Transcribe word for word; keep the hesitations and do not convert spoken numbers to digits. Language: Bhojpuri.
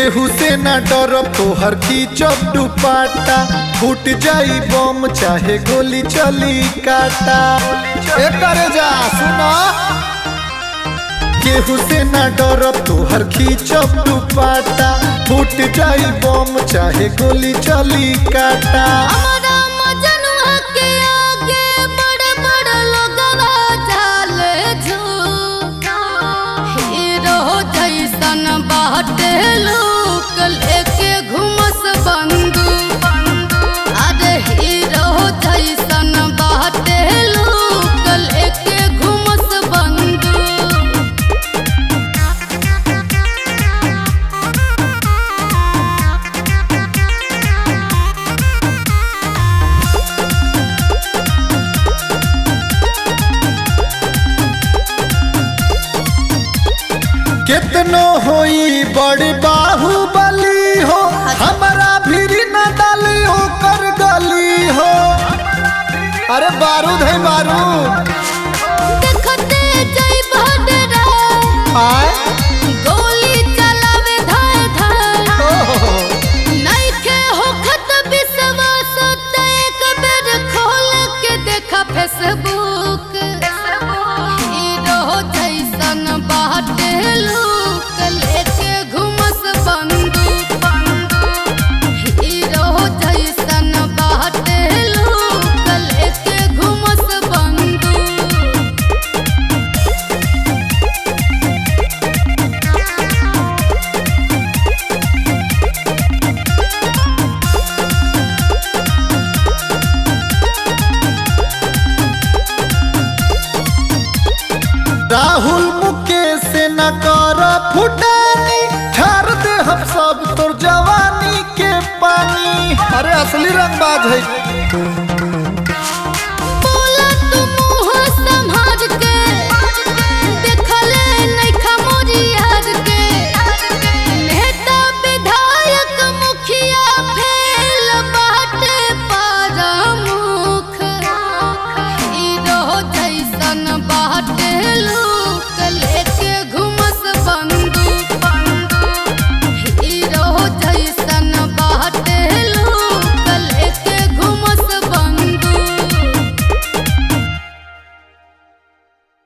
केहू से ना डरब तोहर खींचब दुपट्टा, फूट जाई बम चाहे गोली चली काटा। एकरे जा सुना, केहू से ना डरब तोहर खींचब दुपट्टा, फूट जाई बम चाहे गोली चली काटा। बाटे लोग लेके घुमस बंदूक, अरे हीरो जैसन बाटे लोग लेके घुमस बंदूक। कितनो होई बड़ी बाहुबली हो, हमारा भीरी न डाली हो कर गली हो। अरे बारूद है बारूद, देखते जई भडरा आए गोली चलावे धाय धाय, नइखे होखत विश्वास त एक बेर खोल के देखा फेसबुक। हीरो जैसन बाटे लोग लेके घुमस बंदूक, हीरो जैसन बाटे लोग लेके घुमस बंदूक। राहुल मुकेश से न कर फुटानी, ठार दे हम सब तोर जवानी के पानी। अरे असली रंगबाज है।